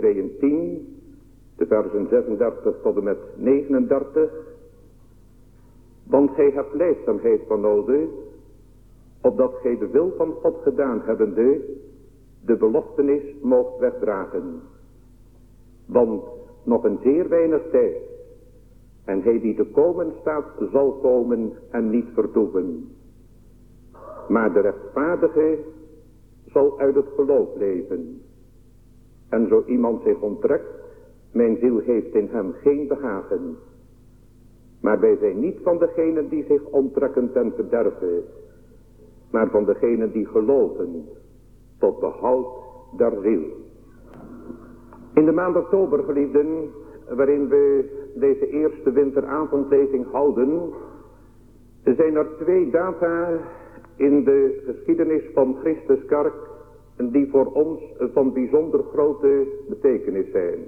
Hebreeën 10, de versen 36 tot en met 39. Want gij hebt lijdzaamheid van nodig, opdat gij de wil van God gedaan hebbende, de beloftenis moogt wegdragen. Want nog een zeer weinig tijd, en hij die te komen staat, zal komen en niet vertoeven. Maar de rechtvaardige zal uit het geloof leven. En zo iemand zich onttrekt, mijn ziel heeft in hem geen behagen. Maar wij zijn niet van degenen die zich onttrekken ten verderve, maar van degenen die geloven tot behoud der ziel. In de maand oktober, geliefden, waarin we deze eerste winteravondlezing houden, zijn er 2 data in de geschiedenis van Christus Kerk die voor ons van bijzonder grote betekenis zijn.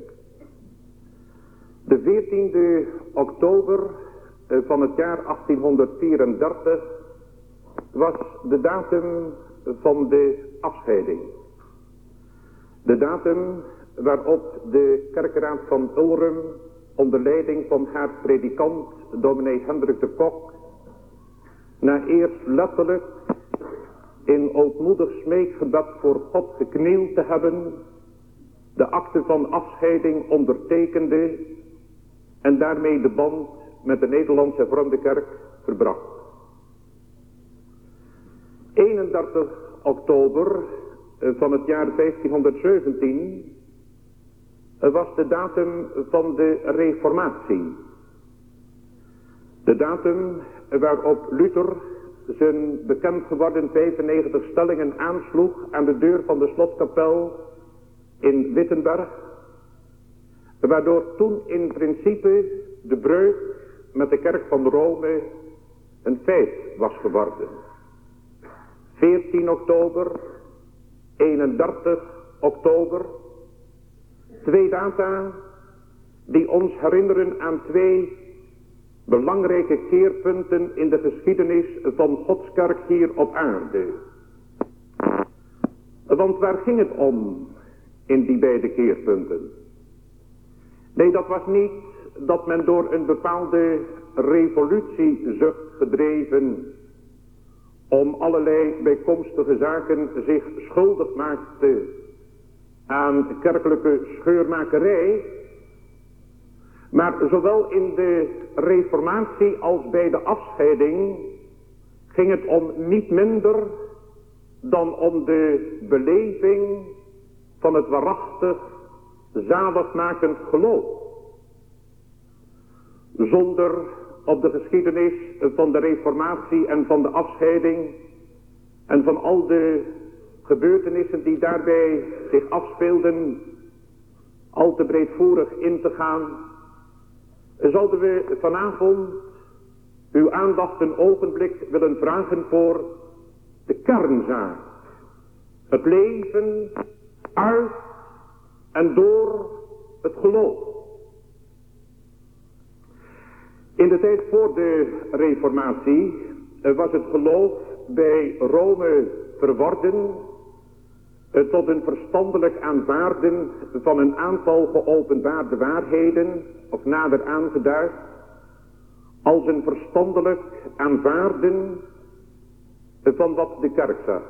De 14e oktober van het jaar 1834 was de datum van de afscheiding. De datum waarop de kerkraad van Ulrum onder leiding van haar predikant dominee Hendrik de Kok, na eerst letterlijk in ootmoedig smeekgebed voor God geknield te hebben, de akte van afscheiding ondertekende en daarmee de band met de Nederlandse Hervormde Kerk verbrak. 31 oktober van het jaar 1517 was de datum van de Reformatie. De datum waarop Luther zijn bekend geworden 95 stellingen aansloeg aan de deur van de slotkapel in Wittenberg, waardoor toen in principe de breuk met de kerk van Rome een feit was geworden. 14 oktober, 31 oktober, 2 data die ons herinneren aan 2 belangrijke keerpunten in de geschiedenis van Gods kerk hier op aarde. Want waar ging het om in die beide keerpunten? Nee, dat was niet dat men door een bepaalde revolutiezucht gedreven om allerlei bijkomstige zaken zich schuldig maakte aan kerkelijke scheurmakerij. Maar zowel in de reformatie als bij de afscheiding ging het om niet minder dan om de beleving van het waarachtig zaligmakend geloof. Zonder op de geschiedenis van de reformatie en van de afscheiding en van al de gebeurtenissen die daarbij zich afspeelden al te breedvoerig in te gaan, zouden we vanavond uw aandacht een ogenblik willen vragen voor de kernzaak. Het leven uit en door het geloof. In de tijd voor de Reformatie was het geloof bij Rome verworden tot een verstandelijk aanvaarden van een aantal geopenbaarde waarheden, of nader aangeduid, als een verstandelijk aanvaarden van wat de kerk zegt.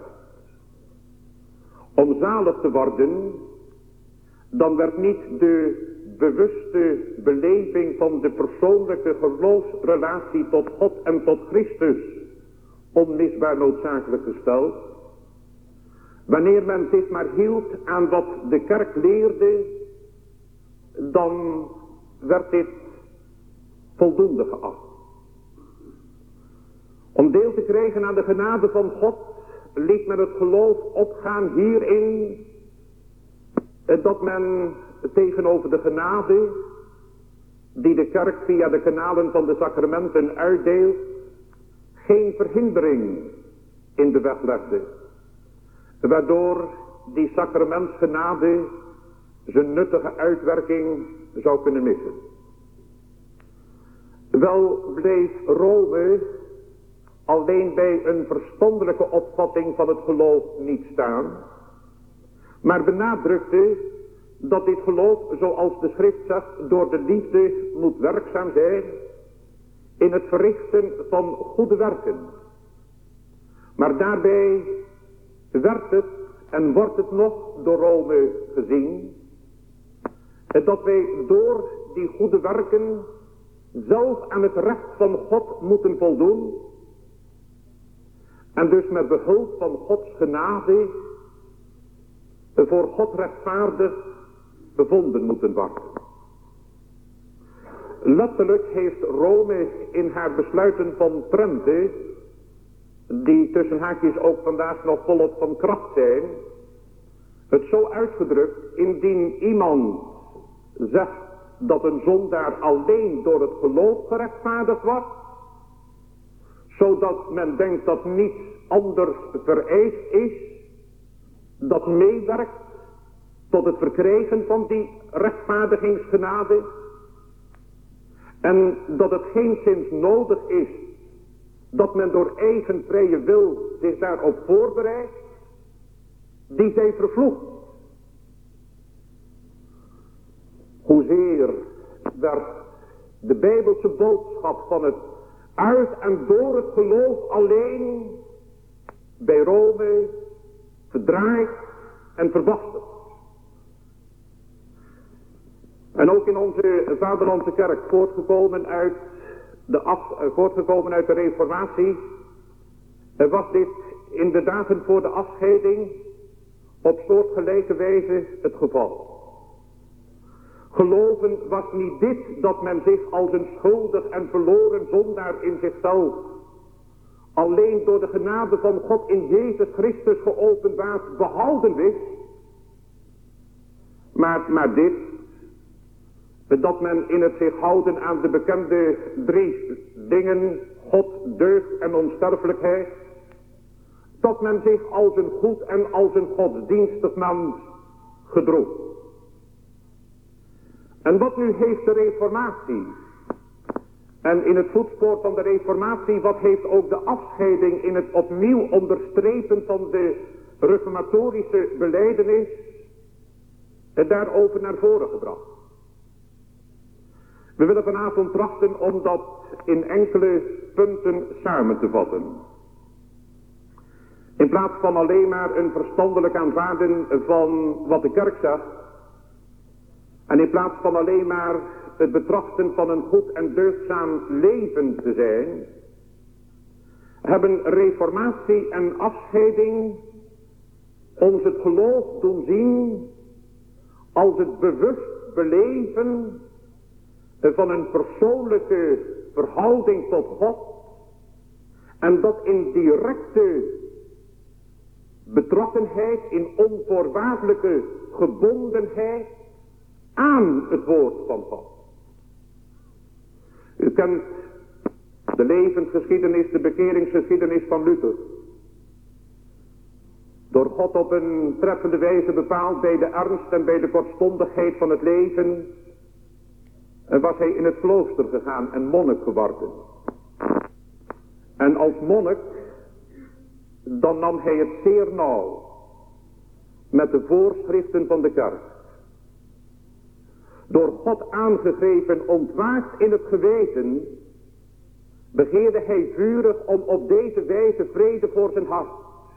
Om zalig te worden, dan werd niet de bewuste beleving van de persoonlijke geloofsrelatie tot God en tot Christus onmisbaar noodzakelijk gesteld. Wanneer men zich maar hield aan wat de kerk leerde, dan werd dit voldoende geacht. Om deel te krijgen aan de genade van God, liet men het geloof opgaan hierin, dat men tegenover de genade, die de kerk via de kanalen van de sacramenten uitdeelt, geen verhindering in de weg legde, waardoor die sacramentsgenade zijn nuttige uitwerking zou kunnen missen. Wel bleef Rome alleen bij een verstandelijke opvatting van het geloof niet staan, maar benadrukte dat dit geloof, zoals de schrift zegt, door de liefde moet werkzaam zijn in het verrichten van goede werken. Maar daarbij werd het en wordt het nog door Rome gezien, dat wij door die goede werken zelf aan het recht van God moeten voldoen. En dus met behulp van Gods genade voor God rechtvaardig bevonden moeten worden. Letterlijk heeft Rome in haar besluiten van Trente, die tussen haakjes ook vandaag nog volop van kracht zijn, het zo uitgedrukt: indien iemand zegt dat een zondaar alleen door het geloof gerechtvaardigd wordt, zodat men denkt dat niets anders vereist is, dat meewerkt tot het verkrijgen van die rechtvaardigingsgenade, en dat het geenszins nodig is dat men door eigen vrije wil zich daarop voorbereidt, die zij vervloekt. Hoezeer werd de Bijbelse boodschap van het uit en door het geloof alleen bij Rome verdraaid en verbasterd. En ook in onze vaderlandse kerk, voortgekomen uit de reformatie, was dit in de dagen voor de afscheiding op soortgelijke wijze het geval. Geloven was niet dit dat men zich als een schuldig en verloren zondaar in zichzelf alleen door de genade van God in Jezus Christus geopenbaard behouden wist, maar dit, dat men in het zich houden aan de bekende drie dingen, God, deugd en onsterfelijkheid, dat men zich als een goed en als een godsdienstig mens gedroeg. En wat nu heeft de reformatie? En in het voetspoor van de reformatie, wat heeft ook de afscheiding in het opnieuw onderstrepen van de reformatorische belijdenis daarover naar voren gebracht? We willen vanavond trachten om dat in enkele punten samen te vatten. In plaats van alleen maar een verstandelijk aanvaarden van wat de kerk zegt, en in plaats van alleen maar het betrachten van een goed en deugdzaam leven te zijn, hebben reformatie en afscheiding ons het geloof doen zien als het bewust beleven van een persoonlijke verhouding tot God, en dat in directe betrokkenheid, in onvoorwaardelijke gebondenheid aan het woord van God. U kent de levensgeschiedenis, de bekeringsgeschiedenis van Luther. Door God op een treffende wijze bepaald bij de ernst en bij de kortstondigheid van het leven, was hij in het klooster gegaan en monnik geworden. En als monnik, dan nam hij het zeer nauw met de voorschriften van de kerk. Door God aangegrepen, ontwaakt in het geweten, begeerde hij vurig om op deze wijze vrede voor zijn hart,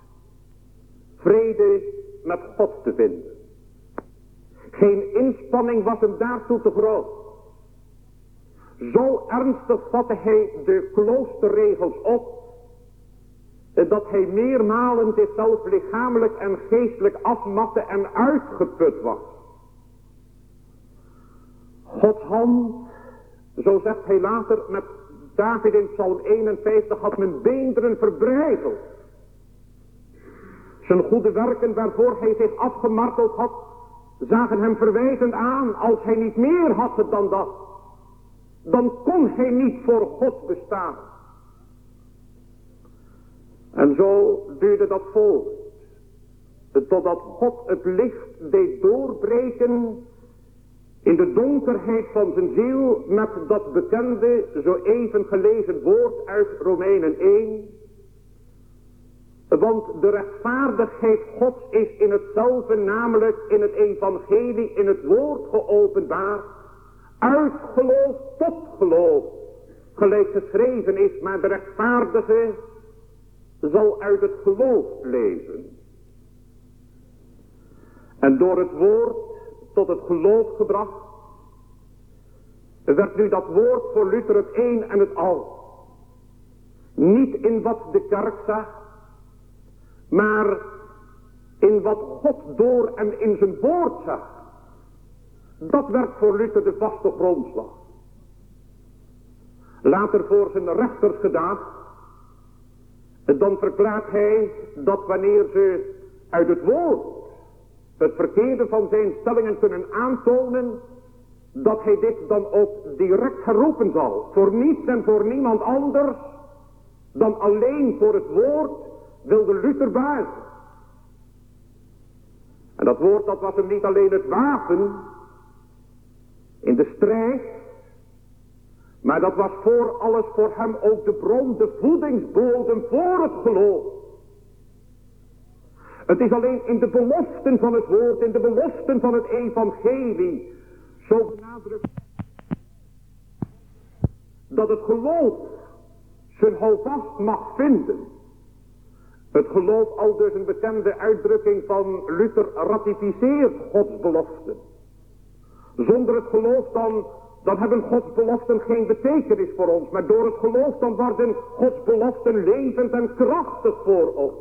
vrede met God te vinden. Geen inspanning was hem daartoe te groot. Zo ernstig vatte hij de kloosterregels op, dat hij meermalen zichzelf lichamelijk en geestelijk afmatte en uitgeput was. Gods hand, zo zegt hij later met David in Psalm 51, had mijn beenderen verbrijzeld. Zijn goede werken waarvoor hij zich afgemarteld had, zagen hem verwijzend aan. Als hij niet meer had dan dat, dan kon hij niet voor God bestaan. En zo duurde dat voort, totdat God het licht deed doorbreken in de donkerheid van zijn ziel met dat bekende, zo even gelezen woord uit Romeinen 1. Want de rechtvaardigheid Gods is in hetzelfde, namelijk in het evangelie, in het woord geopenbaard. Uit geloof tot geloof. Gelijk geschreven is, maar de rechtvaardige zal uit het geloof leven. En door het woord tot het geloof gebracht, werd nu dat woord voor Luther het een en het al. Niet in wat de kerk zag, maar in wat God door en in zijn woord zag. Dat werd voor Luther de vaste grondslag. Later voor zijn rechters gedaan, dan verklaart hij dat wanneer ze uit het woord het verkeerde van zijn stellingen kunnen aantonen, dat hij dit dan ook direct geroepen zal. Voor niets en voor niemand anders dan alleen voor het woord wilde Luther buigen. En dat woord, dat was hem niet alleen het wapen in de strijd, maar dat was voor alles voor hem ook de bron, de voedingsbodem voor het geloof. Het is alleen in de beloften van het woord, in de beloften van het evangelie, zo benadrukt dat het geloof zijn houvast mag vinden. Het geloof, al dus een bekende uitdrukking van Luther, ratificeert Gods beloften. Zonder het geloof dan hebben Gods beloften geen betekenis voor ons. Maar door het geloof dan worden Gods beloften levend en krachtig voor ons.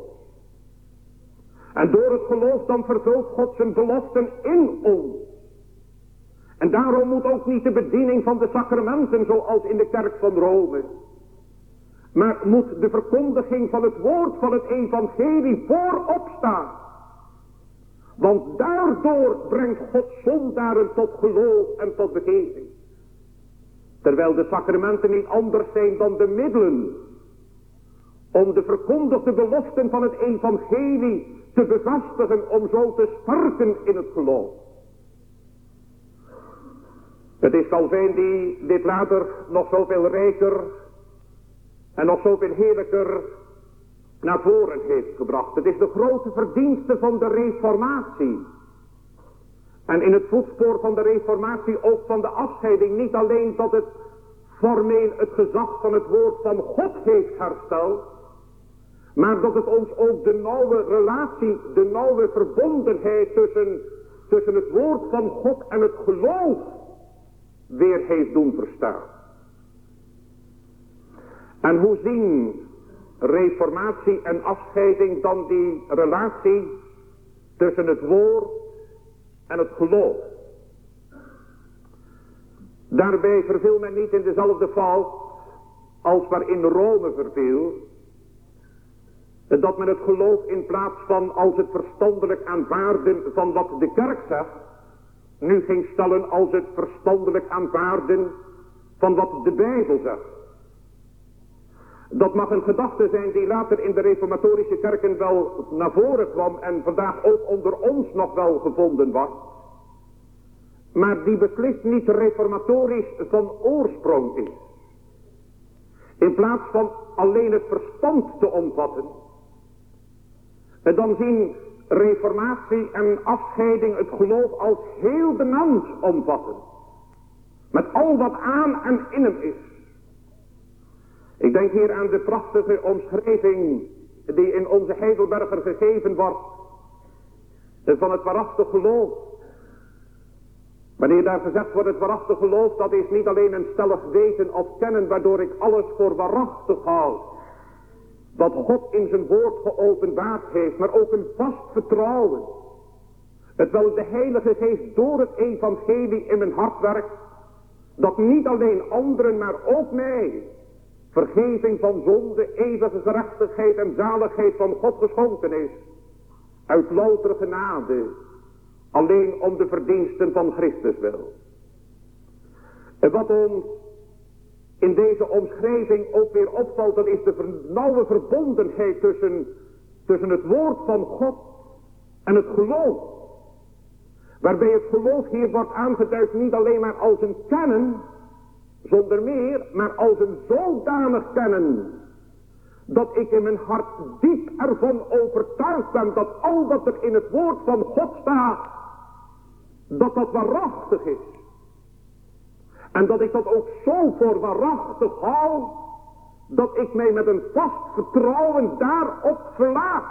En door het geloof dan vervult God zijn beloften in ons. En daarom moet ook niet de bediening van de sacramenten zoals in de kerk van Rome, maar moet de verkondiging van het woord van het evangelie voorop staan. Want daardoor brengt God zondaren tot geloof en tot bekering. Terwijl de sacramenten niet anders zijn dan de middelen om de verkondigde beloften van het evangelie te bevestigen, om zo te sterken in het geloof. Het is Calvijn die dit later nog zoveel rijker en nog zoveel heerlijker naar voren heeft gebracht. Het is de grote verdienste van de reformatie. En in het voetspoor van de reformatie ook van de afscheiding, niet alleen dat het formeel het gezag van het woord van God heeft hersteld, maar dat het ons ook de nauwe relatie, de nauwe verbondenheid tussen het woord van God en het geloof weer heeft doen verstaan. En hoe zien reformatie en afscheiding dan die relatie tussen het woord en het geloof? Daarbij verviel men niet in dezelfde fout als waarin Rome verviel, dat men het geloof in plaats van als het verstandelijk aanvaarden van wat de kerk zegt, nu ging stellen als het verstandelijk aanvaarden van wat de Bijbel zegt. Dat mag een gedachte zijn die later in de reformatorische kerken wel naar voren kwam en vandaag ook onder ons nog wel gevonden was. Maar die beslist niet reformatorisch van oorsprong is. In plaats van alleen het verstand te omvatten, en dan zien reformatie en afscheiding het geloof als heel de mens omvatten. Met al wat aan en in hem is. Ik denk hier aan de prachtige omschrijving die in onze Heidelberger gegeven wordt van het waarachtig geloof. Wanneer daar gezegd wordt het waarachtig geloof, dat is niet alleen een stellig weten of kennen waardoor ik alles voor waarachtig houd, wat God in zijn woord geopenbaard heeft, maar ook een vast vertrouwen. Terwijl de Heilige Geest door het evangelie in mijn hart werkt, dat niet alleen anderen, maar ook mij vergeving van zonde, eeuwige gerechtigheid en zaligheid van God geschonken is. Uit loutere genade, alleen om de verdiensten van Christus wil. En wat ons in deze omschrijving ook weer opvalt, dat is de nauwe verbondenheid tussen het woord van God en het geloof. Waarbij het geloof hier wordt aangeduid niet alleen maar als een kennen, zonder meer, maar als een zodanig kennen, dat ik in mijn hart diep ervan overtuigd ben dat al wat er in het woord van God staat, dat dat waarachtig is. En dat ik dat ook zo voor waarachtig hou, dat ik mij met een vast vertrouwen daarop verlaat.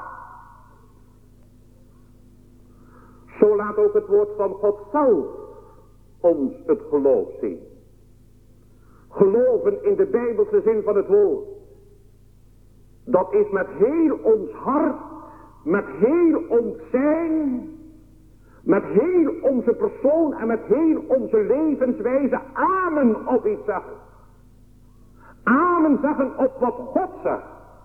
Zo laat ook het woord van God zelf ons het geloof zien. Geloven in de Bijbelse zin van het woord. Dat is met heel ons hart, met heel ons zijn, met heel onze persoon en met heel onze levenswijze amen op iets zeggen. Amen zeggen op wat God zegt.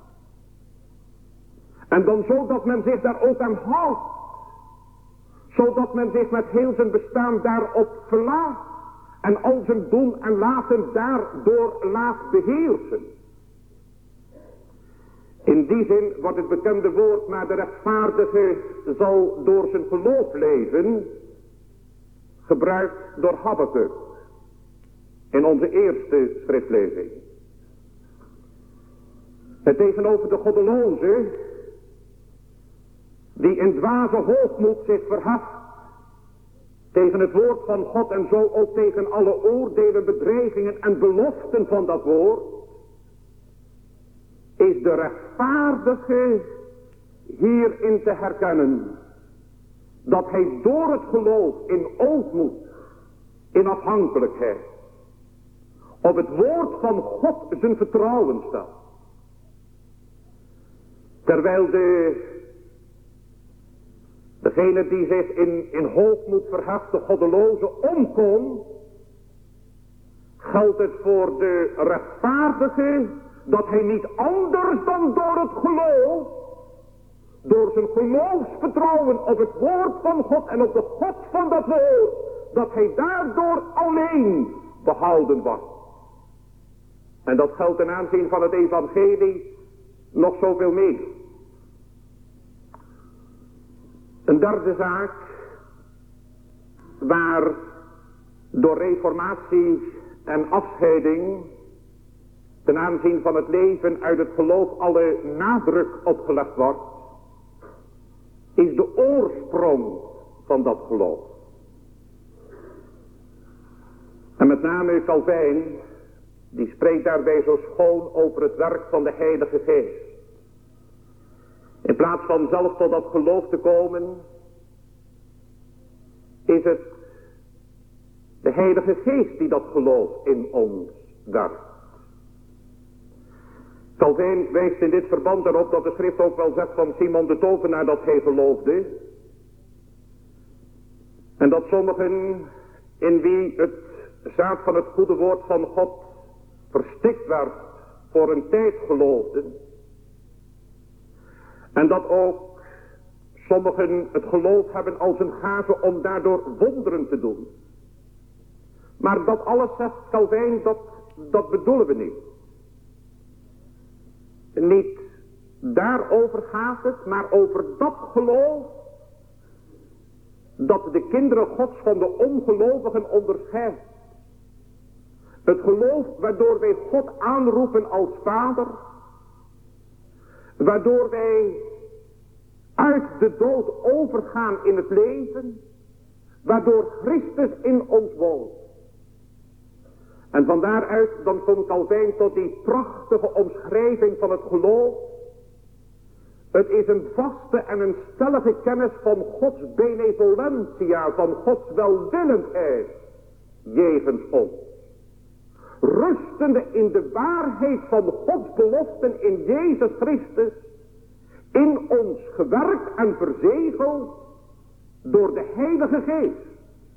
En dan zodat men zich daar ook aan houdt. Zodat men zich met heel zijn bestaan daarop verlaat. En al zijn doen en laten daardoor laat beheersen. In die zin wordt het bekende woord, maar de rechtvaardige zal door zijn geloof leven, gebruikt door Habakuk. In onze eerste schriftlezing. Het tegenover de goddeloze, die in dwaze hoogmoed zich verheft tegen het woord van God en zo ook tegen alle oordelen, bedreigingen en beloften van dat woord, is de rechtvaardige hierin te herkennen dat hij door het geloof in ootmoed, in afhankelijkheid, op het woord van God zijn vertrouwen stelt. Terwijl degene die zich in hoogmoed verheft, de goddeloze, omkomt, geldt het voor de rechtvaardige dat hij niet anders dan door het geloof, door zijn geloofsvertrouwen op het woord van God en op de God van dat woord, dat hij daardoor alleen behouden wordt. En dat geldt ten aanzien van het evangelie nog zoveel meer. Een derde zaak, waar door reformatie en afscheiding ten aanzien van het leven uit het geloof alle nadruk opgelegd wordt, is de oorsprong van dat geloof. En met name Calvijn, die spreekt daarbij zo schoon over het werk van de Heilige Geest. In plaats van zelf tot dat geloof te komen, is het de Heilige Geest die dat geloof in ons werkt. Calvijn wijst in dit verband erop dat de schrift ook wel zegt van Simon de Tovenaar dat hij geloofde. En dat sommigen in wie het zaad van het goede woord van God verstikt werd voor een tijd geloofden. En dat ook sommigen het geloof hebben als een gave om daardoor wonderen te doen. Maar dat alles, zegt Calvijn, dat bedoelen we niet. Niet daarover gaat het, maar over dat geloof dat de kinderen Gods van de ongelovigen onderscheidt. Het geloof waardoor wij God aanroepen als Vader, waardoor wij uit de dood overgaan in het leven, waardoor Christus in ons woont. En van daaruit dan komt Calvijn tot die prachtige omschrijving van het geloof. Het is een vaste en een stellige kennis van Gods benevolentia, van Gods welwillendheid jegens ons. Rustende in de waarheid van Gods beloften in Jezus Christus, in ons gewerkt en verzegeld door de Heilige Geest.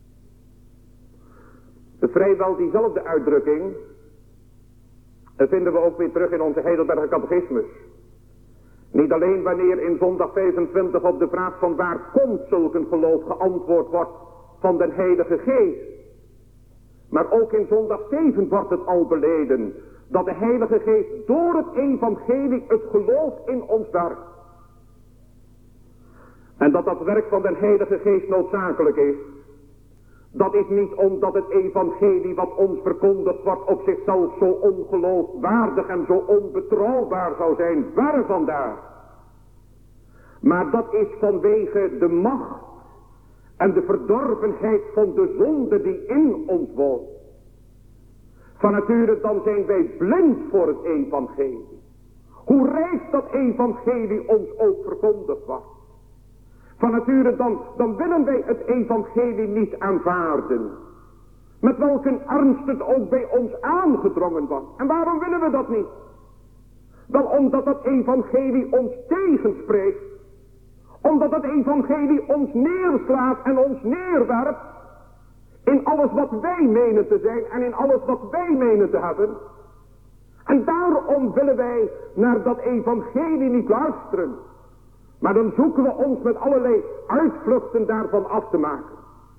Vrijwel diezelfde uitdrukking vinden we ook weer terug in onze Heidelberger Catechismus. Niet alleen wanneer in zondag 25 op de vraag van waar komt zulk een geloof geantwoord wordt van de Heilige Geest. Maar ook in zondag 7 wordt het al beleden dat de Heilige Geest door het evangelie het geloof in ons werkt. En dat dat werk van de Heilige Geest noodzakelijk is. Dat is niet omdat het evangelie wat ons verkondigd wordt op zichzelf zo ongeloofwaardig en zo onbetrouwbaar zou zijn. Verre vandaar. Maar dat is vanwege de macht en de verdorvenheid van de zonde die in ons woont. Van nature dan zijn wij blind voor het evangelie. Hoe rijk dat evangelie ons ook verkondigd wordt. Van nature dan willen wij het evangelie niet aanvaarden. Met welke ernst het ook bij ons aangedrongen wordt. En waarom willen we dat niet? Wel omdat dat evangelie ons tegenspreekt. Omdat het evangelie ons neerslaat en ons neerwerpt. In alles wat wij menen te zijn en in alles wat wij menen te hebben. En daarom willen wij naar dat evangelie niet luisteren. Maar dan zoeken we ons met allerlei uitvluchten daarvan af te maken.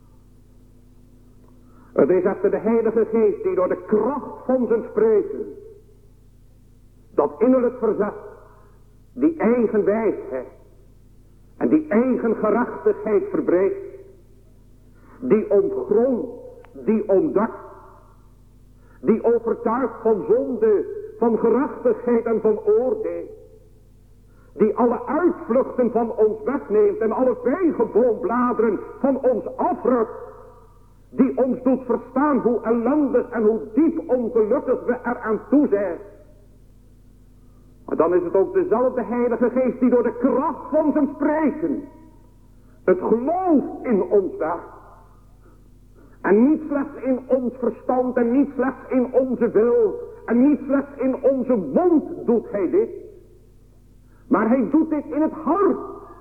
Het is echter de Heilige Geest die door de kracht van zijn spreken, dat innerlijk verzet, die eigen wijsheid en die eigen gerechtigheid verbreekt, die ontgrondt, die ontdekt, die overtuigt van zonde, van gerechtigheid en van oordeel. Die alle uitvluchten van ons wegneemt en alle vijgenboombladeren van ons afrukt. Die ons doet verstaan hoe ellendig en hoe diep ongelukkig we eraan toe zijn. Maar dan is het ook dezelfde Heilige Geest die door de kracht van zijn spreken het geloof in ons wekt. En niet slechts in ons verstand en niet slechts in onze wil en niet slechts in onze mond doet hij dit. Maar hij doet dit in het hart.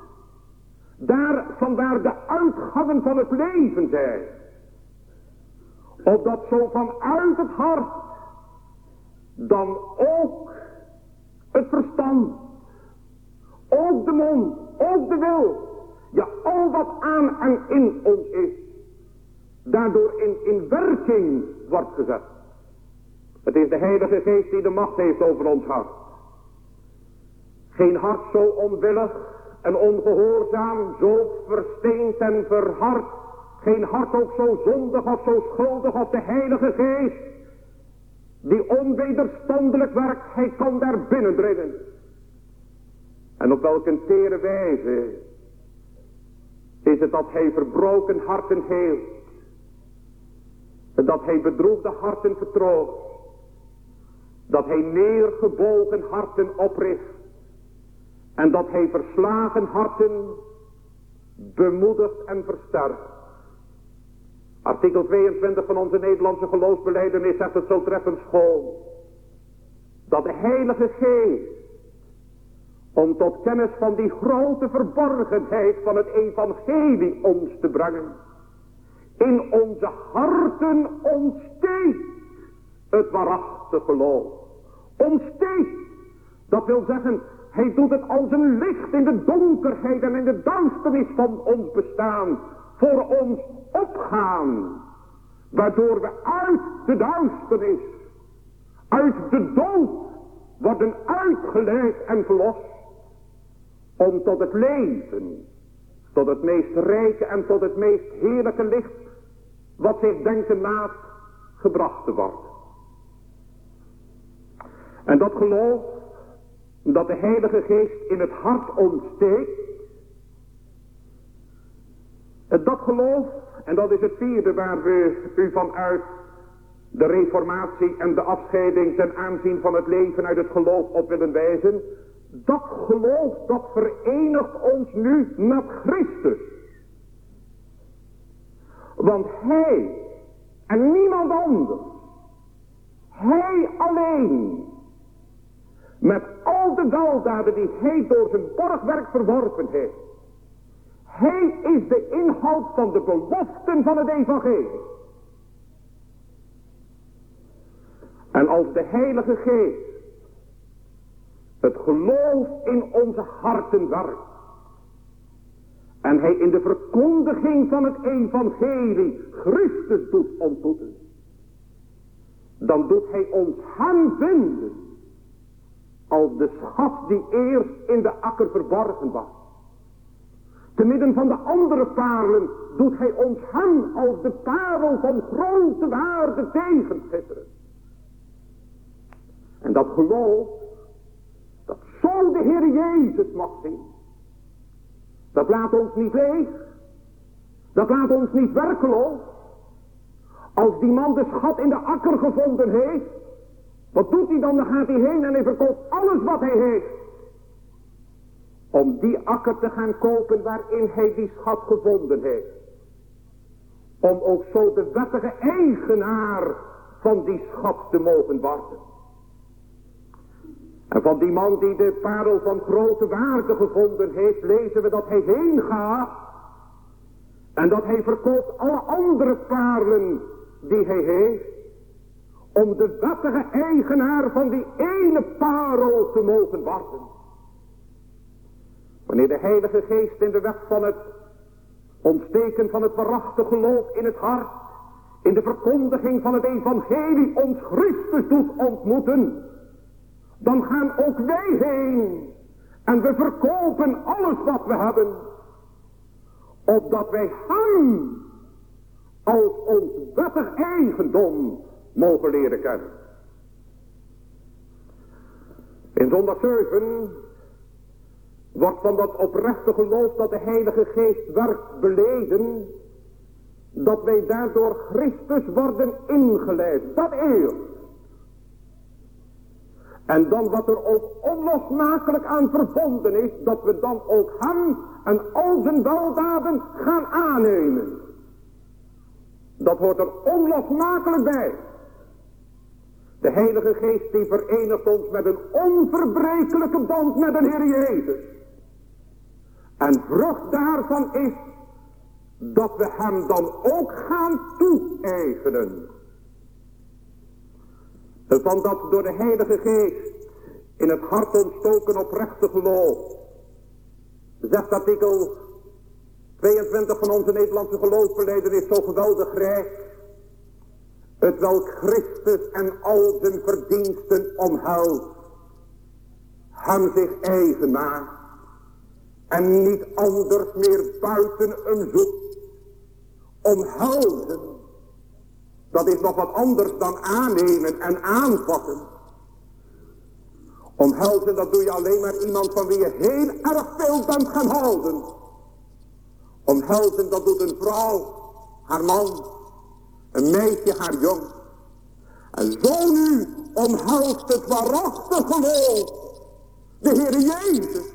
Vandaar de uitgangen van het leven zijn. Opdat zo vanuit het hart dan ook het verstand, ook de mond, ook de wil, ja al wat aan en in ons is, daardoor in werking wordt gezet. Het is de Heilige Geest die de macht heeft over ons hart. Geen hart zo onwillig en ongehoorzaam, zo versteend en verhard. Geen hart ook zo zondig of zo schuldig op de Heilige Geest. Die onwederstandelijk werkt, hij kan daar binnendringen. En op welke tere wijze is het dat hij verbroken harten heelt. En dat hij bedroefde harten vertroost. Dat hij neergebogen harten opricht. En dat hij verslagen harten bemoedigt en versterkt. Artikel 22 van onze Nederlandse geloofsbelijdenis zegt het zo treffend schoon. Dat de Heilige Geest, om tot kennis van die grote verborgenheid van het evangelie ons te brengen, in onze harten ontsteekt het waarachtige geloof. Ontsteekt, dat wil zeggen, hij doet het als een licht in de donkerheid en in de duisternis van ons bestaan voor ons opgaan. Waardoor we uit de duisternis, uit de dood worden uitgeleid en verlost. Om tot het leven, tot het meest rijke en tot het meest heerlijke licht, wat zich denken maakt, gebracht te worden. En dat geloof, dat de Heilige Geest in het hart ontsteekt. Dat geloof, en dat is het vierde waar we u vanuit de reformatie en de afscheiding ten aanzien van het leven uit het geloof op willen wijzen. Dat geloof, dat verenigt ons nu met Christus. Want hij en niemand anders, hij alleen, met al de weldaden die hij door zijn borgwerk verworven heeft. Hij is de inhoud van de beloften van het evangelie. En als de Heilige Geest het geloof in onze harten werkt, en hij in de verkondiging van het evangelie Christus doet ontmoeten, dan doet hij ons hem vinden als de schat die eerst in de akker verborgen was. Te midden van de andere parelen doet hij ons hem als de parel van grote waarde tegenschitteren. En dat geloof, dat zo de Heer Jezus mag zien, dat laat ons niet leeg, dat laat ons niet werkeloos. Als die man de schat in de akker gevonden heeft, wat doet hij dan? Dan gaat hij heen en hij verkoopt alles wat hij heeft. Om die akker te gaan kopen waarin hij die schat gevonden heeft. Om ook zo de wettige eigenaar van die schat te mogen worden. En van die man die de parel van grote waarde gevonden heeft, lezen we dat hij heen gaat. En dat hij verkoopt alle andere parelen die hij heeft. Om de wettige eigenaar van die ene parel te mogen worden. Wanneer de Heilige Geest in de weg van het ontsteken van het waarachtige geloof in het hart, in de verkondiging van het evangelie ons Christus doet ontmoeten, dan gaan ook wij heen en we verkopen alles wat we hebben, opdat wij hem als ons wettig eigendom mogen leren kennen. In zondag 7 wordt van dat oprechte geloof dat de Heilige Geest werkt beleden, dat wij daardoor Christus worden ingeleid. Dat eerst. En dan wat er ook onlosmakelijk aan verbonden is, dat we dan ook hem en al zijn weldaden gaan aannemen. Dat hoort er onlosmakelijk bij. De Heilige Geest die verenigt ons met een onverbrekelijke band met de Heer Jezus. En vrucht daarvan is dat we hem dan ook gaan toe-eigenen. Van dat door de Heilige Geest in het hart ontstoken oprechte geloof, zegt artikel 22 van onze Nederlandse geloofsbelijdenis zo geweldig rijk, het welk Christus en al zijn verdiensten omhelst, hem zich eigen maakt en niet anders meer buiten hem zoekt. Omhelzen, dat is nog wat anders dan aannemen en aanvatten. Omhelzen, dat doe je alleen maar iemand van wie je heel erg veel bent gaan houden. Omhelzen, dat doet een vrouw, haar man, een meisje, haar jong. En zo nu omhelst het waarachtig geloof de Heer Jezus.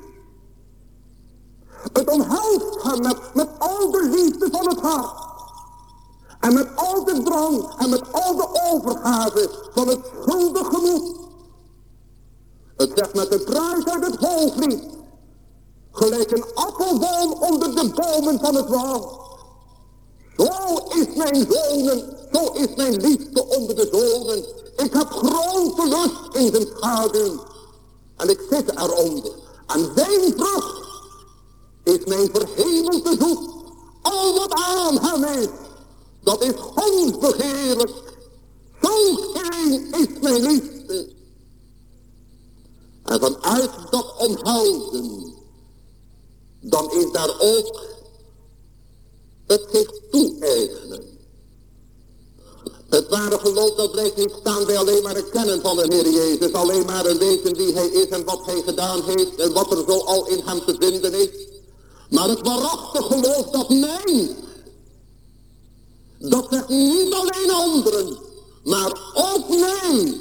Het omhelst hem met al de liefde van het hart. En met al de drang en met al de overgave van het schuldig gemoed. Het zegt met de pruik uit het hoofdlied. Gelijk een appelboom onder de bomen van het woud. Zo is mijn zonen, zo is mijn liefde onder de zonen. Ik heb grote lust in zijn schaduw. En ik zit eronder. En zijn vrucht is mijn verhemelde zoet. Al wat aan hem is, dat is gonstbegeerlijk. Zulk een is mijn liefde. En vanuit dat omhelzen, dan is daar ook het zich toe-eigenen. Het ware geloof, dat blijft niet staan bij alleen maar het kennen van de Heer Jezus. Alleen maar een weten wie hij is en wat hij gedaan heeft en wat er zo al in hem te vinden is. Maar het waarachtig geloof dat neemt. Dat zegt niet alleen anderen, maar ook mij.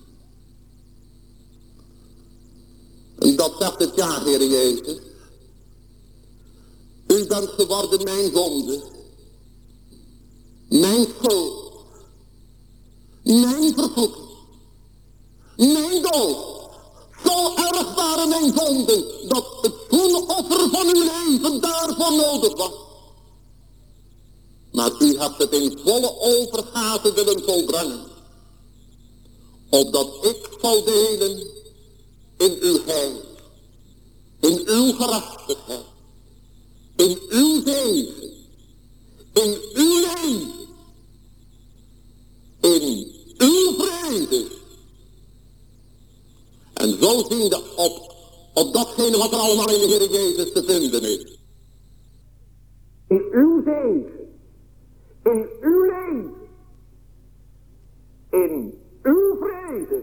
En dat zegt het ja, Heer Jezus. U bent geworden mijn zonde, mijn schuld, mijn verzoeking, mijn dood. Zo erg waren mijn zonden, dat het zoenoffer van uw leven daarvoor nodig was. Maar u hebt het in volle overgave willen volbrengen, opdat ik zal delen in uw heil, in uw gerechtigheid, in uw zegen, in uw leven, in uw vrede. En zo ziende op datgene wat er allemaal in de Heer Jezus te vinden is. in uw leven, in uw vrede.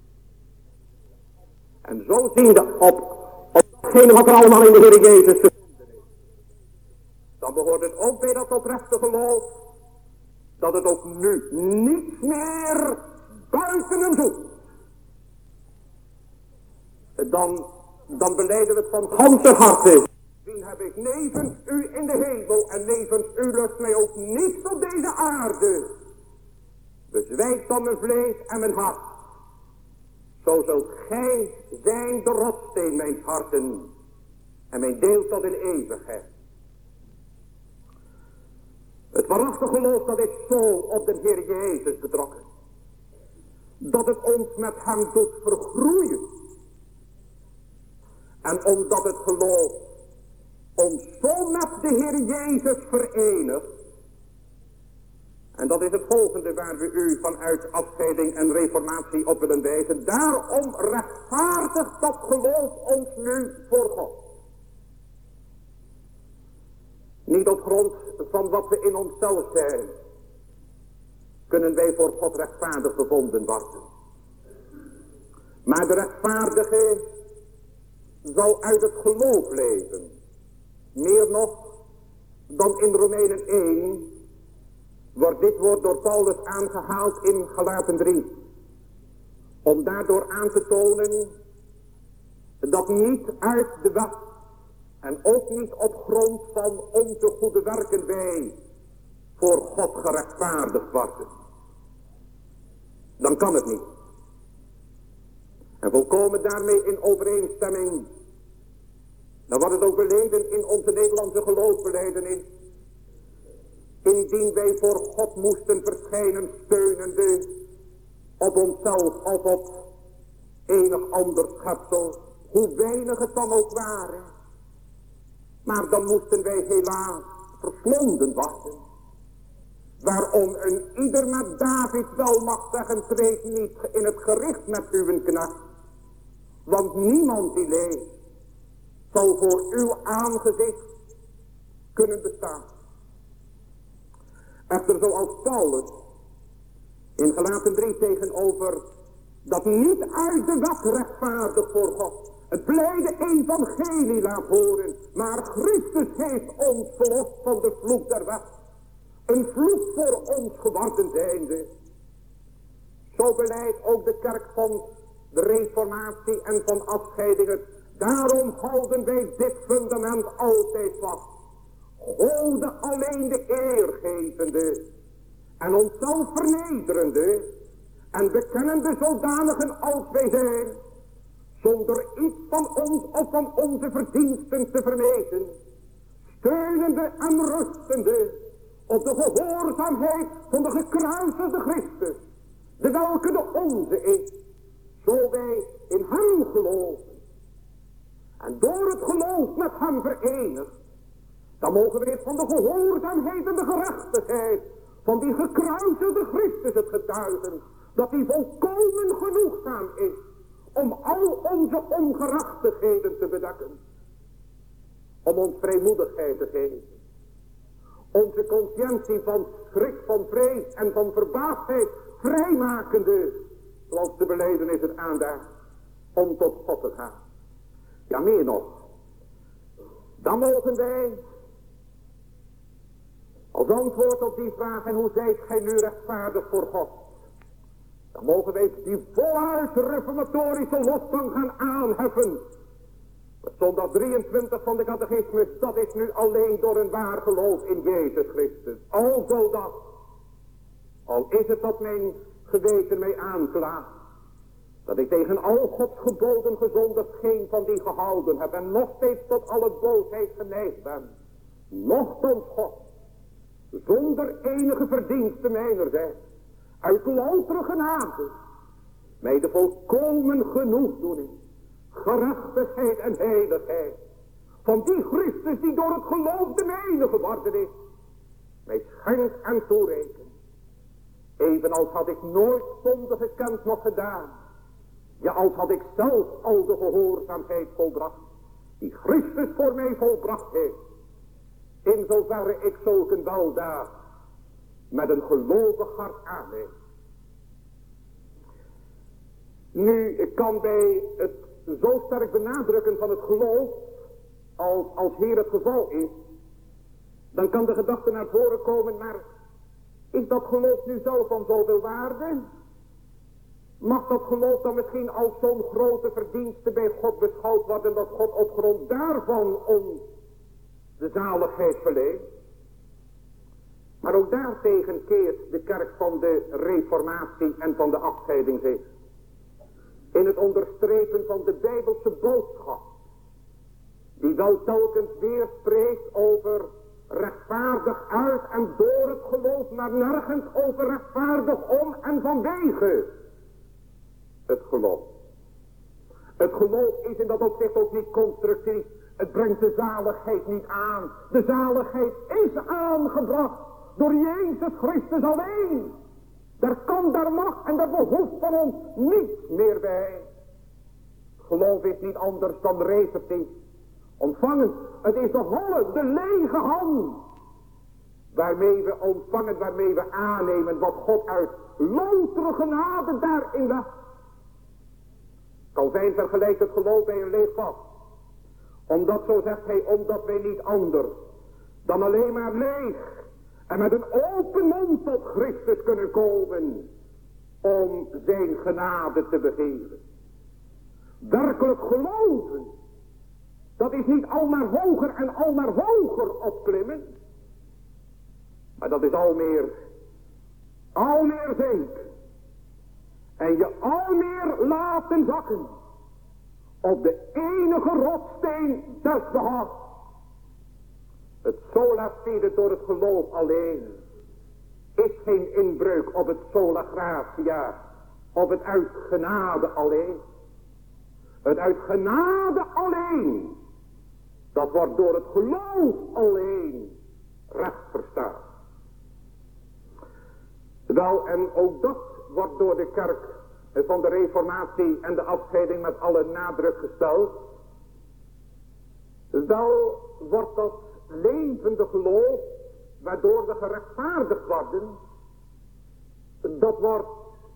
En zo ziende op datgene wat er allemaal in de Heer Jezus te vinden is. Dan behoort het ook bij dat oprechte geloof, dat het ook nu niet meer buiten hem zoekt. Dan belijden we het van ganse harte. Wien heb ik nevens u in de hemel en nevens u lust mij ook niet op deze aarde. Bezwijkt dan mijn vlees en mijn hart. Zo zult gij zijn de rotssteen mijn harten en mijn deel tot in eeuwigheid. Het waarachtige geloof dat is zo op de Heer Jezus betrokken. Dat het ons met hem doet vergroeien. En omdat het geloof ons zo met de Heer Jezus verenigt. En dat is het volgende waar we u vanuit afscheiding en reformatie op willen wijzen. Daarom rechtvaardigt dat geloof ons nu voor God. Niet op grond van wat we in onszelf zijn, kunnen wij voor God rechtvaardig bevonden worden. Maar de rechtvaardige zal uit het geloof leven. Meer nog dan in Romeinen 1 wordt dit woord door Paulus aangehaald in Galaten 3. Om daardoor aan te tonen dat niet uit de wet en ook niet op grond van onze goede werken wij voor God gerechtvaardigd worden. Dan kan het niet. En volkomen daarmee in overeenstemming, dan wordt het ook beleden in onze Nederlandse geloofsbelijdenis. Indien wij voor God moesten verschijnen steunende op onszelf of op enig ander schepsel, hoe weinig het dan ook waren. Maar dan moesten wij helaas verslonden worden. Waarom een ieder met David wel mag zeggen, treed niet in het gericht met uw knecht. Want niemand die leeft, zal voor uw aangezicht kunnen bestaan. Echter zoals Paulus in Galaten 3 tegenover dat niet uit de wet rechtvaardig voor God het blijde evangelie laat horen, maar Christus heeft ons verlost van de vloek der wet. Een vloek voor ons geworden zijnde. Zo beleidt ook de kerk van de reformatie en van afscheiding het. Daarom houden wij dit fundament altijd vast. Gode alleen de eer gevende en onszelf vernederende en bekennende zodanigen als wij zijn, zonder iets van ons of van onze verdiensten te vermeten, steunende en rustende op de gehoorzaamheid van de gekruisigde Christus, de welke de onze is, zo wij in hem geloven. En door het geloof met hem verenigd, dan mogen we van de gehoorzaamheid en de gerechtigheid van die gekruisigde Christus het getuigen, dat hij volkomen genoegzaam is om al onze ongerechtigheden te bedekken, om ons vrijmoedigheid te geven, onze conscientie van schrik, van vrees en van verbaasdheid vrijmakende, zoals de belijdenis het aanduidt, om tot God te gaan. Ja, meer nog, dan mogen wij als antwoord op die vraag, en hoe zijt gij nu rechtvaardig voor God? Dan mogen wij die voluit reformatorische lofzang gaan aanheffen. Zondag 23 van de catechismus, dat is nu alleen door een waar geloof in Jezus Christus. Alzo dat, al is het dat mijn geweten mij aanklaagt, dat ik tegen al Gods geboden gezondigd geen van die gehouden heb en nog steeds tot alle boosheid geneigd ben. Nochtans God, zonder enige verdienste mijnerzijds, uit loutere genade, mij de volkomen genoegdoening, gerechtigheid en heiligheid van die Christus die door het geloof de mijne geworden is, mij schenkt en toerekent. Evenals had ik nooit zonde gekend nog gedaan, ja, als had ik zelf al de gehoorzaamheid volbracht, die Christus voor mij volbracht heeft, in zoverre ik zulke weldaad met een gelovig hart aanneemt. Nu, ik kan bij het zo sterk benadrukken van het geloof, als hier het geval is, dan kan de gedachte naar voren komen, maar is dat geloof nu zo van zoveel waarde? Mag dat geloof dan misschien als zo'n grote verdienste bij God beschouwd worden, dat God op grond daarvan ons de zaligheid verleent? Maar ook daartegen keert de kerk van de reformatie en van de afscheiding zich. In het onderstrepen van de Bijbelse boodschap, die wel telkens weer spreekt over rechtvaardig uit en door het geloof, maar nergens over rechtvaardig om en vanwege het geloof. Het geloof is in dat opzicht ook niet constructief. Het brengt de zaligheid niet aan. De zaligheid is aangebracht door Jezus Christus alleen. Daar kan, daar mag en daar behoeft van ons niets meer bij. Geloof is niet anders dan receptief. Ontvangen, het is de holle, de lege hand. Waarmee we ontvangen, waarmee we aannemen wat God uit loutere genade daarin legt. Calvijn vergelijkt het geloof bij een leeg vat. Omdat, zo zegt hij, omdat wij niet anders dan alleen maar leeg en met een open mond tot Christus kunnen komen om zijn genade te begeven. Werkelijk geloven, dat is niet al maar hoger en al maar hoger opklimmen, maar dat is al meer zeker. En je al meer laten zakken op de enige rotsteen des behags. Het sola fide door het geloof alleen is geen inbreuk op het sola gratia, op het uit genade alleen. Het uit genade alleen, dat wordt door het geloof alleen recht verstaan. Wel, en ook dat wordt door de kerk van de reformatie en de afscheiding met alle nadruk gesteld. Wel wordt dat levende geloof, waardoor we gerechtvaardigd worden, dat wordt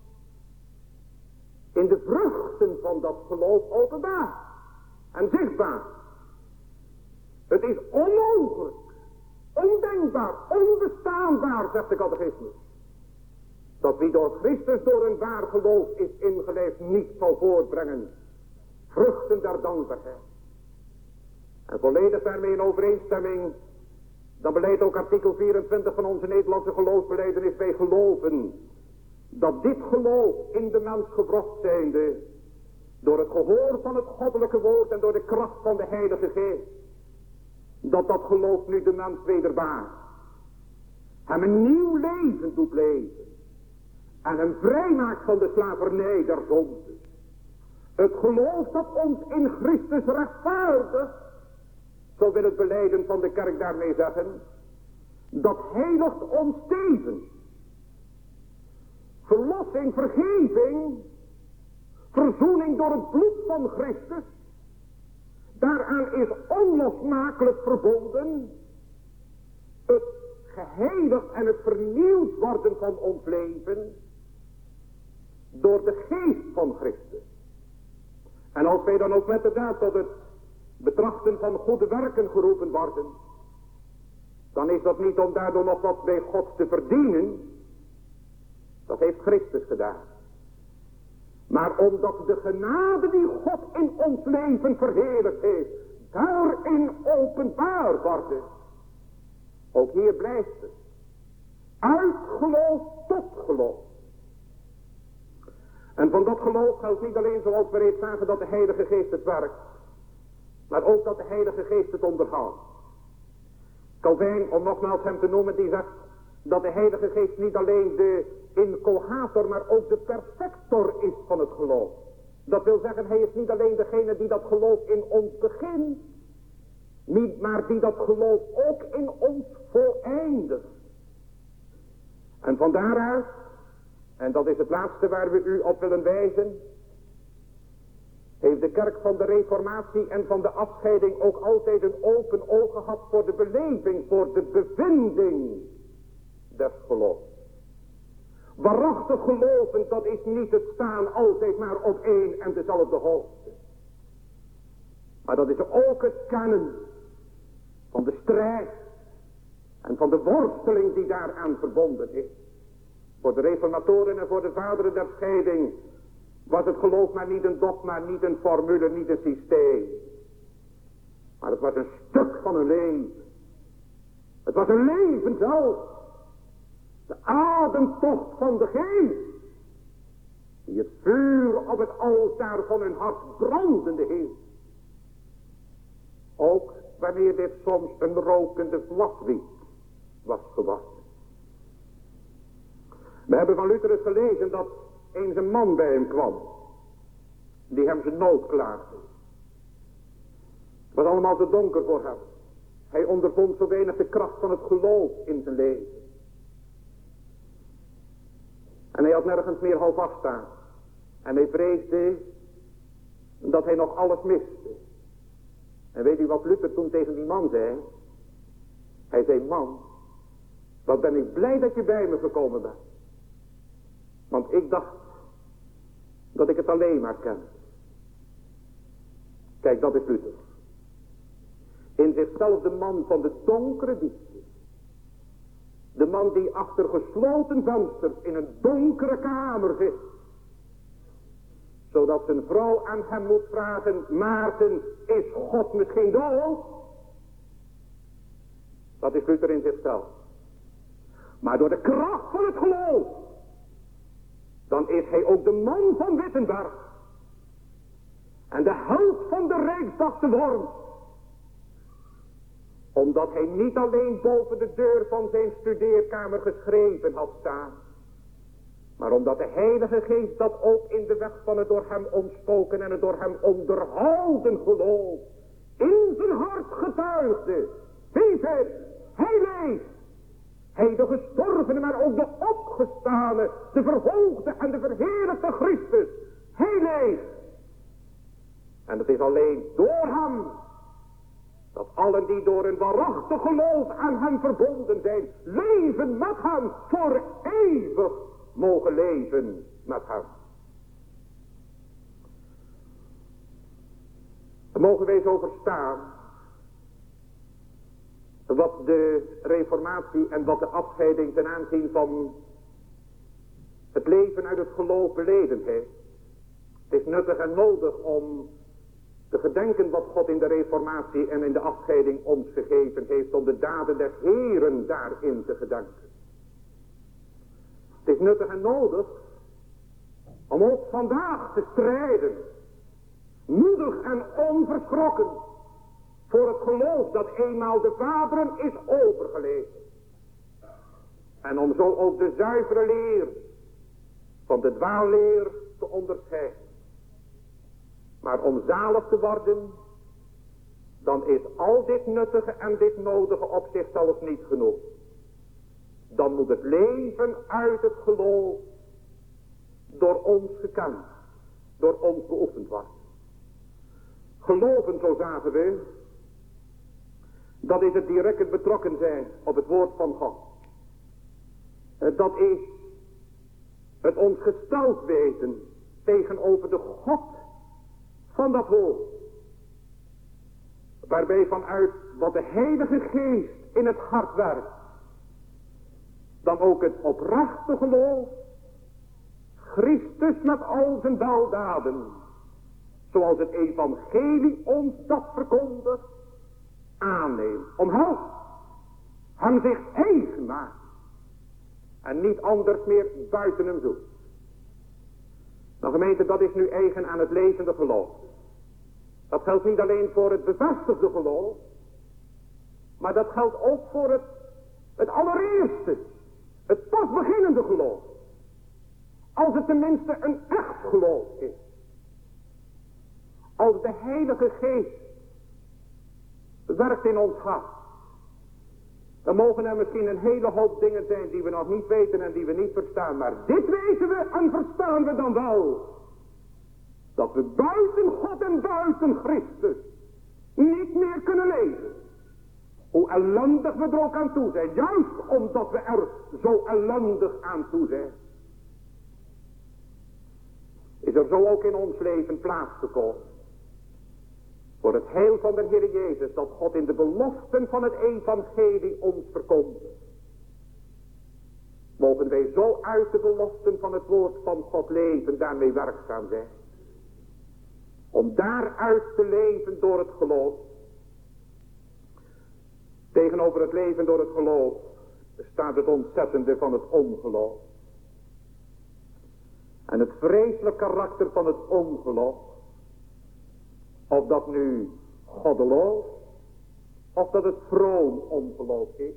in de vruchten van dat geloof openbaar en zichtbaar. Het is onmogelijk, ondenkbaar, onbestaanbaar, zegt de catechismus, dat wie door Christus door een waar geloof is ingeleefd niet zal voortbrengen vruchten der dankbaarheid. En volledig daarmee in overeenstemming, dan beleidt ook artikel 24 van onze Nederlandse geloofsbelijdenis. Wij geloven dat dit geloof in de mens gebracht zijnde door het gehoor van het goddelijke woord en door de kracht van de Heilige Geest, dat geloof nu de mens wederbaart, hem een nieuw leven doet leven en hem vrijmaakt van de slavernij der zonde. Het geloof dat ons in Christus rechtvaardigt, zo wil het belijden van de kerk daarmee zeggen, dat heiligt ons tevens. Verlossing, vergeving, verzoening door het bloed van Christus, daaraan is onlosmakelijk verbonden het geheiligd en het vernieuwd worden van ons leven door de geest van Christus. En als wij dan ook met de daad tot het betrachten van goede werken geroepen worden, dan is dat niet om daardoor nog wat bij God te verdienen. Dat heeft Christus gedaan. Maar omdat de genade die God in ons leven verheerlijkt heeft, daarin openbaar wordt. Ook hier blijft het. Uit geloof tot geloof. En van dat geloof geldt niet alleen, zoals we reeds zagen, dat de Heilige Geest het werkt, maar ook dat de Heilige Geest het onderhoudt. Calvijn, om nogmaals hem te noemen, die zegt dat de Heilige Geest niet alleen de inculcator, maar ook de perfector is van het geloof. Dat wil zeggen, hij is niet alleen degene die dat geloof in ons begint, niet, maar die dat geloof ook in ons voleindigt. En van daaruit, en dat is het laatste waar we u op willen wijzen, heeft de kerk van de reformatie en van de afscheiding ook altijd een open oog gehad voor de beleving, voor de bevinding des geloofs. Waarachtig geloven, dat is niet het staan altijd maar op één en dezelfde hoogte. Maar dat is ook het kennen van de strijd en van de worsteling die daaraan verbonden is. Voor de reformatoren en voor de vaderen der scheiding was het geloof maar niet een dogma, niet een formule, niet een systeem. Maar het was een stuk van hun leven. Het was een leven zelf. De ademtocht van de geest. Die het vuur op het altaar van hun hart brandende hield. Ook wanneer dit soms een rokende vlaswiet was geworden. We hebben van Luther eens gelezen dat eens een man bij hem kwam. Die hem zijn nood klaagde. Het was allemaal te donker voor hem. Hij ondervond zo weinig de kracht van het geloof in zijn leven. En hij had nergens meer houvast staan. En hij vreesde dat hij nog alles miste. En weet u wat Luther toen tegen die man zei? Hij zei, man, wat ben ik blij dat je bij me gekomen bent. Want ik dacht dat ik het alleen maar ken. Kijk, dat is Luther. In zichzelf de man van de donkere diepte. De man die achter gesloten vensters in een donkere kamer zit. Zodat zijn vrouw aan hem moet vragen, Maarten, is God misschien dood? Dat is Luther in zichzelf. Maar door de kracht van het geloof, dan is hij ook de man van Wittenberg. En de held van de Rijksdag te worden. Omdat hij niet alleen boven de deur van zijn studeerkamer geschreven had staan. Maar omdat de Heilige Geest dat ook in de weg van het door hem ontsproken en het door hem onderhouden geloof in zijn hart getuigde. Weet hij leeft. Hij de gestorvene, maar ook de opgestane, de verhoogde en de verheerlijkte Christus. Hij leeft. En het is alleen door hem dat allen die door een waarachtig geloof aan hem verbonden zijn, leven met hem, voor eeuwig mogen leven met hem. Daar mogen wij zo verstaan wat de reformatie en wat de afscheiding ten aanzien van het leven uit het geloof beleden heeft. Het is nuttig en nodig om te gedenken wat God in de reformatie en in de afscheiding ons gegeven heeft, om de daden des Heeren daarin te gedenken. Het is nuttig en nodig om ook vandaag te strijden, moedig en onverschrokken, voor het geloof dat eenmaal de vaderen is overgeleverd. En om zo ook de zuivere leer van de dwaalleer te onderscheiden. Maar om zalig te worden, dan is al dit nuttige en dit nodige op zichzelf niet genoeg. Dan moet het leven uit het geloof door ons gekend, door ons beoefend worden. Geloven, zo zagen we, dat is het direct betrokken zijn op het woord van God. Dat is het ons gesteld weten tegenover de God van dat woord. Waarbij vanuit wat de Heilige Geest in het hart werkt, dan ook het oprechte geloof, Christus met al zijn weldaden, zoals het evangelie ons dat verkondigt, aanneemt. Omhelst, hem zich eigen maakt en niet anders meer buiten hem zoekt. Nou gemeente, dat is nu eigen aan het levende geloof. Dat geldt niet alleen voor het bevestigde geloof, maar dat geldt ook voor het allereerste, het pas beginnende geloof. Als het tenminste een echt geloof is. Als de Heilige Geest werkt in ons hart, dan mogen er misschien een hele hoop dingen zijn die we nog niet weten en die we niet verstaan. Maar dit weten we en verstaan we dan wel. Dat we buiten God en buiten Christus niet meer kunnen leven. Hoe ellendig we er ook aan toe zijn. Juist omdat we er zo ellendig aan toe zijn. is er zo ook in ons leven plaats gekomen. Voor het heil van de Heer Jezus, dat God in de beloften van het evangelie ons verkondigt. Mogen wij zo uit de beloften van het woord van God leven, daarmee werkzaam zijn. Om daaruit te leven door het geloof. Tegenover het leven door het geloof staat het ontzettende van het ongeloof. En het vreselijk karakter van het ongeloof. Of dat nu goddeloos, of dat het vroom ongeloof is.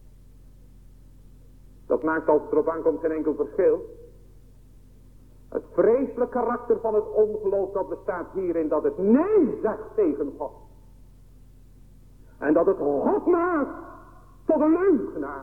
Dat maakt als het erop aankomt geen enkel verschil. Het vreselijk karakter van het ongeloof, dat bestaat hierin dat het nee zegt tegen God. En dat het God maakt tot een leugenaar.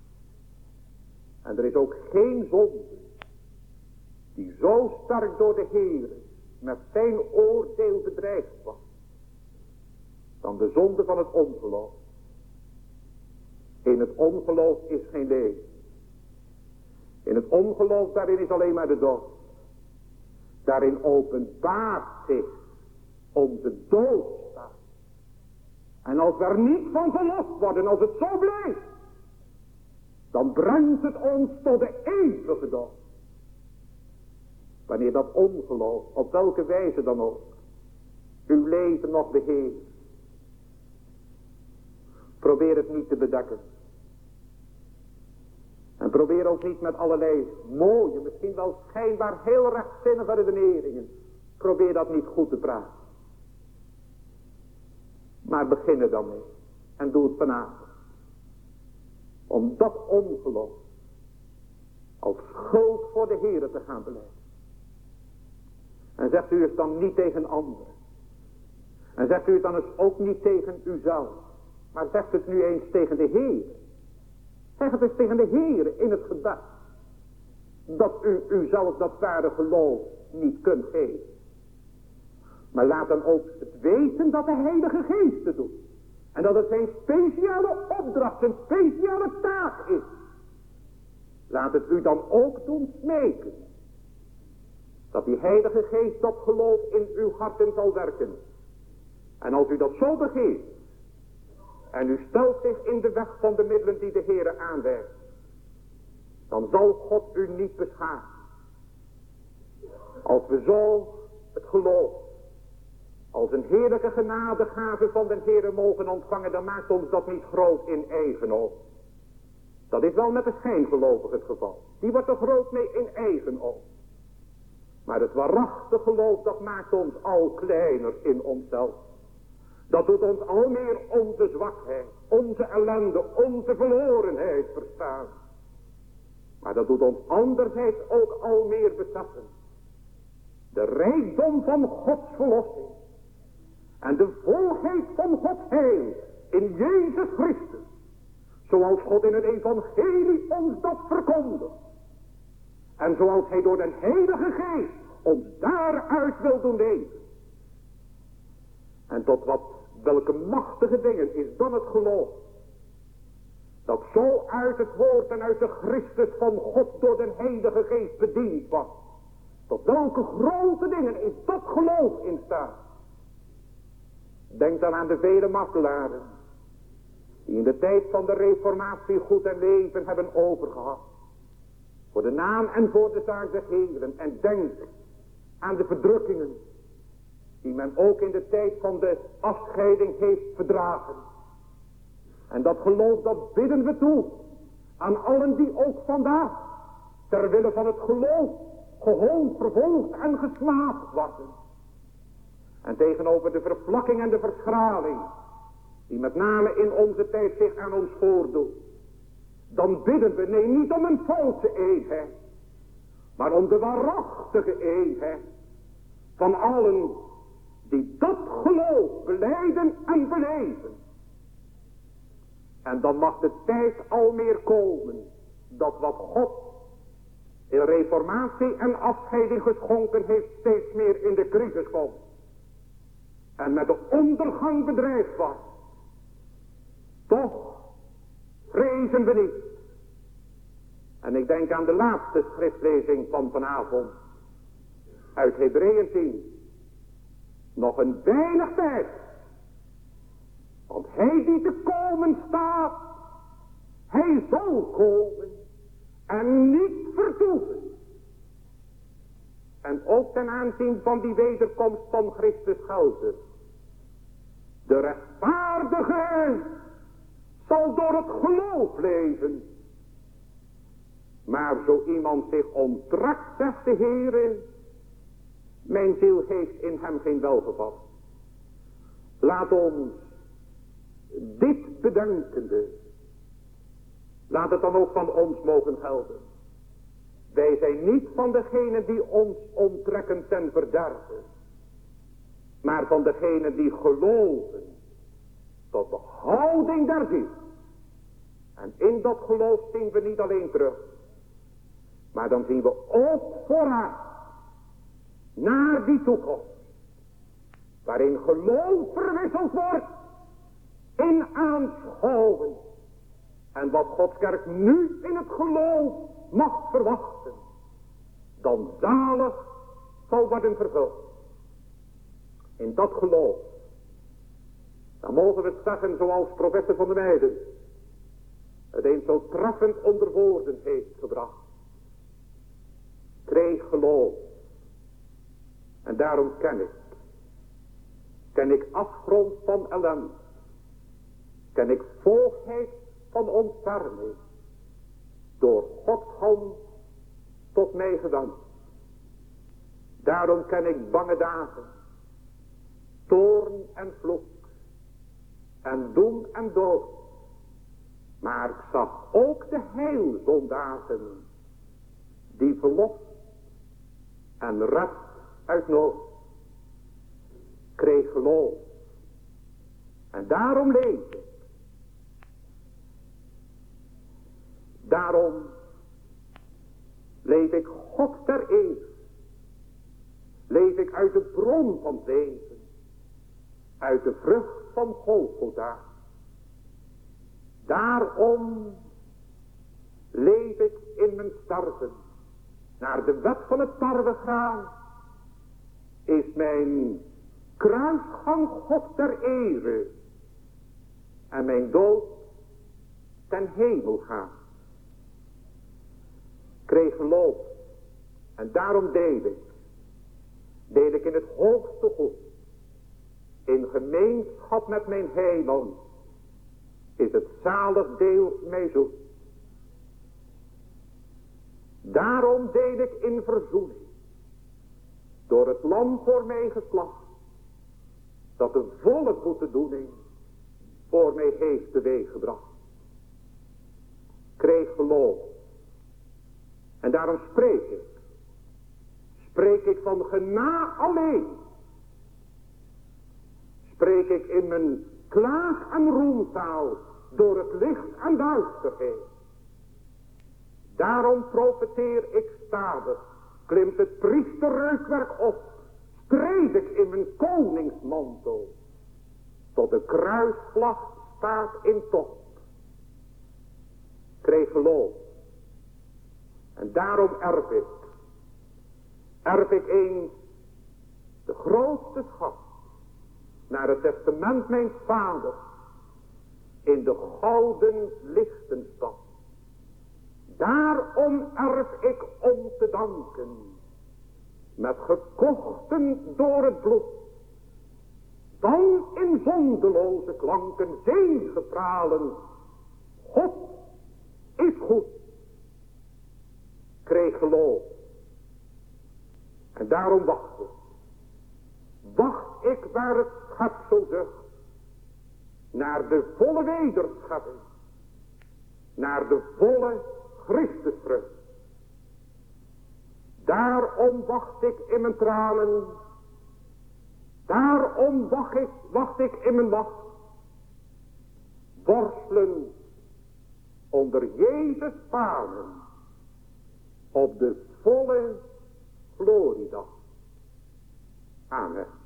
En er is ook geen zonde die zo sterk door de Heer met zijn oordeel bedreigd was, dan de zonde van het ongeloof. In het ongeloof is geen leven. In het ongeloof, daarin is alleen maar de dood. Daarin openbaart zich onze doodstaat. En als we er niet van verlost worden, als het zo blijft, dan brengt het ons tot de eeuwige dood. Wanneer dat ongeloof, op welke wijze dan ook, uw leven nog beheert. Probeer het niet te bedekken. En probeer ook niet met allerlei mooie, misschien wel schijnbaar heel rechtzinnige redeneringen. Probeer dat niet goed te praten. Maar begin er dan mee. En doe het vanavond. Om dat ongeloof als schuld voor de Heere te gaan beleiden. En zegt u het dan niet tegen anderen. En zegt u het dan eens ook niet tegen uzelf. Maar zegt het nu eens tegen de Heer. Zeg het eens tegen de Heer in het gebed. Dat u uzelf dat ware geloof niet kunt geven. Maar laat dan ook het weten dat de Heilige Geest het doet. En dat het zijn speciale opdracht, een speciale taak is. Laat het u dan ook doen smeken. Dat die Heilige Geest dat geloof in uw harten zal werken. En als u dat zo begeeft. En u stelt zich in de weg van de middelen die de Heere aanwijst. Dan zal God u niet beschamen. Als we zo het geloof als een heerlijke genadegave van de Heere mogen ontvangen, dan maakt ons dat niet groot in eigen oog. Dat is wel met de schijngelovig het geval. Die wordt er groot mee in eigen oog. Maar het waarachtige geloof, dat maakt ons al kleiner in onszelf. Dat doet ons al meer onze zwakheid, onze ellende, onze verlorenheid verstaan. Maar dat doet ons anderzijds ook al meer beseffen. De rijkdom van Gods verlossing. En de volheid van Gods heil in Jezus Christus. Zoals God in het evangelie ons dat verkondigt. En zoals hij door de Heilige Geest ons daaruit wil doen leven. En tot welke machtige dingen is dan het geloof. Dat zo uit het woord en uit de Christus van God door de Heilige Geest bediend was. Tot welke grote dingen is dat geloof in staat. Denk dan aan de vele martelaren. Die in de tijd van de reformatie goed en leven hebben overgehad. Voor de naam en voor de zaak des Heeren. En denk aan de verdrukkingen. Die men ook in de tijd van de afscheiding heeft verdragen. En dat geloof, dat bidden we toe. Aan allen die ook vandaag ter wille van het geloof gehoond, vervolgd en gesmaad worden. En tegenover de vervlakking en de verschraling die met name in onze tijd zich aan ons voordoet. Dan bidden we, nee, niet om een valse eenheid, maar om de waarachtige eenheid van allen die dat geloof belijden en beleven. En dan mag de tijd al meer komen dat wat God in reformatie en afscheiding geschonken heeft steeds meer in de crisis komt. En met de ondergang bedreigd was. Toch vrezen we niet. En ik denk aan de laatste schriftlezing van vanavond. uit Hebreeën 10. Nog een weinig tijd. Want hij die te komen staat, hij zal komen en niet vertoeven. En ook ten aanzien van die wederkomst van Christus geldt het. De rechtvaardige zal door het geloof leven. Maar zo iemand zich onttrekt, zegt de Heere, mijn ziel heeft in hem geen welgeval. Laat ons dit bedenkende, laat het dan ook van ons mogen gelden. Wij zijn niet van degenen die ons onttrekken ten verderven, maar van degenen die geloven tot behouding der ziel. En in dat geloof zien we niet alleen terug, maar dan zien we ook vooruit naar die toekomst, waarin geloof verwisseld wordt in aanschouwen. En wat Gods kerk nu in het geloof mag verwachten, dan zalig zal worden vervuld. In dat geloof, dan mogen we het zeggen zoals professor van der Meijden het eens zo treffend onder woorden heeft gebracht. Kreeg geloof. En daarom ken ik afgrond van ellende. Ken ik volheid van ontferming. Door Gods hand tot mij gewend. Daarom ken ik bange dagen. Toorn en vloek. En doem en dood. Maar ik zag ook de heilzondagen. Die verlost en red uit nood. Kreeg geloof. En daarom leef ik. Daarom leef ik God ter eer. Leef ik uit de bron van het leven. Uit de vrucht van Golgotha. Daarom leef ik in mijn sterven. Naar de wet van het tarwegraan is mijn kruisgang God ter ere. En mijn dood ten hemel gaan. Kreeg geloof. En daarom deel ik in het hoogste goed. In gemeenschap met mijn heiland is het zalig deel mij zoet. Daarom deel ik in verzoening. Door het lam voor mij geslacht. Dat de volle boetedoening voor mij heeft teweeggebracht. Kreeg geloof. En daarom spreek ik van genade alleen. Spreek ik in mijn klaag- en roemtaal door het licht en duisterheid. Daarom profeteer ik stadig, klimt het priesterreukwerk op, streed ik in mijn koningsmantel, tot de kruisvlag staat in tocht. Kreeg geloof. En daarom erf ik eens de grootste schat naar het testament mijn vader in de gouden Lichtenstad. Daarom erf ik om te danken, met gekochten door het bloed, dan in zondeloze klanken zegepralen. God is goed. Kreeg geloof. En daarom wacht ik waar het schepsel zucht, naar de volle wederschepping, naar de volle Christusvrucht. Daarom wacht ik in mijn tranen, daarom wacht ik in mijn wacht, worstelen onder Jezus panen, op de volle gloriedag. Amen.